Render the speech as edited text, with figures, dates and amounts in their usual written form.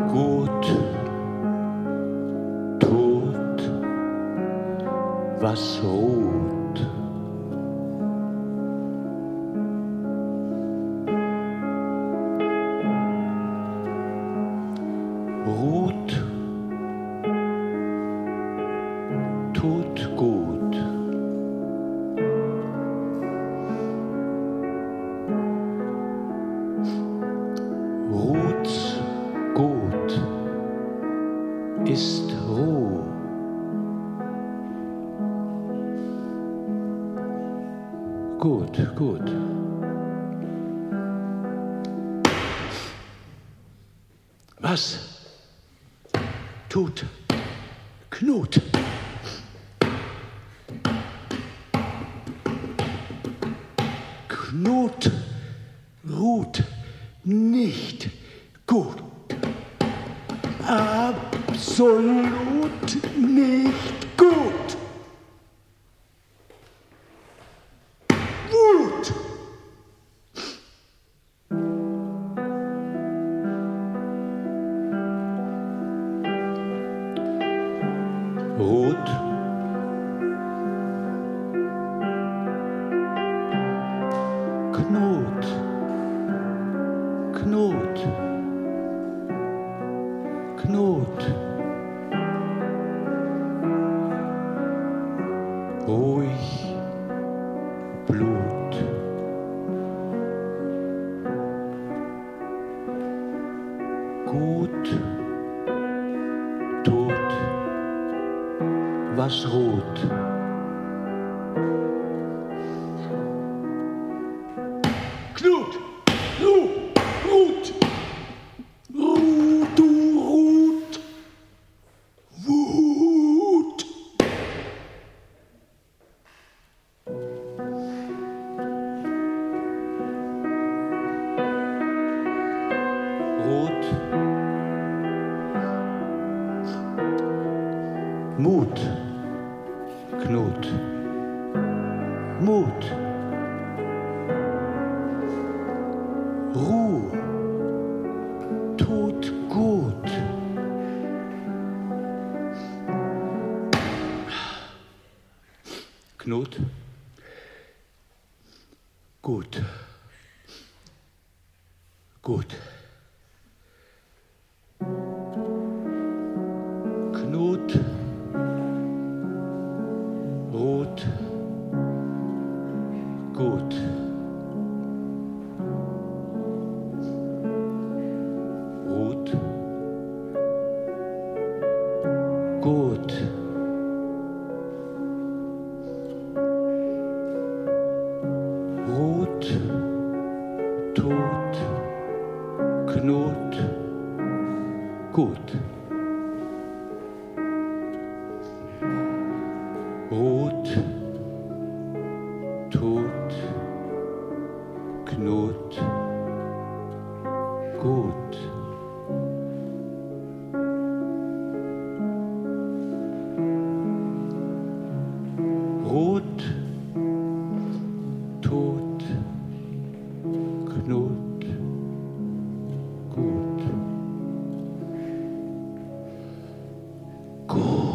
Gut, tot, was ruht. Ruht, tut gut. Ruht's gut, ist Ruhe. Gut, gut. Was tut Knut? Knut ruht nicht gut. Absolut nicht gut. Wut. Ruht. Knut. Knut. Knut. Ruhig Blut. Gut tut, was ruht. Knut! Ruht! Ruht, du Ruht! Wut! Rot. Mut. Knut. Mut. Ruhe. Tut gut. Knut. Gut. Gut. Knut. Rot. Gut. Rot. Gut. Rot. Tot. Knut. Gut. Rot, tot, Knut, gut. Rot, tot, Knut, gut. Gut.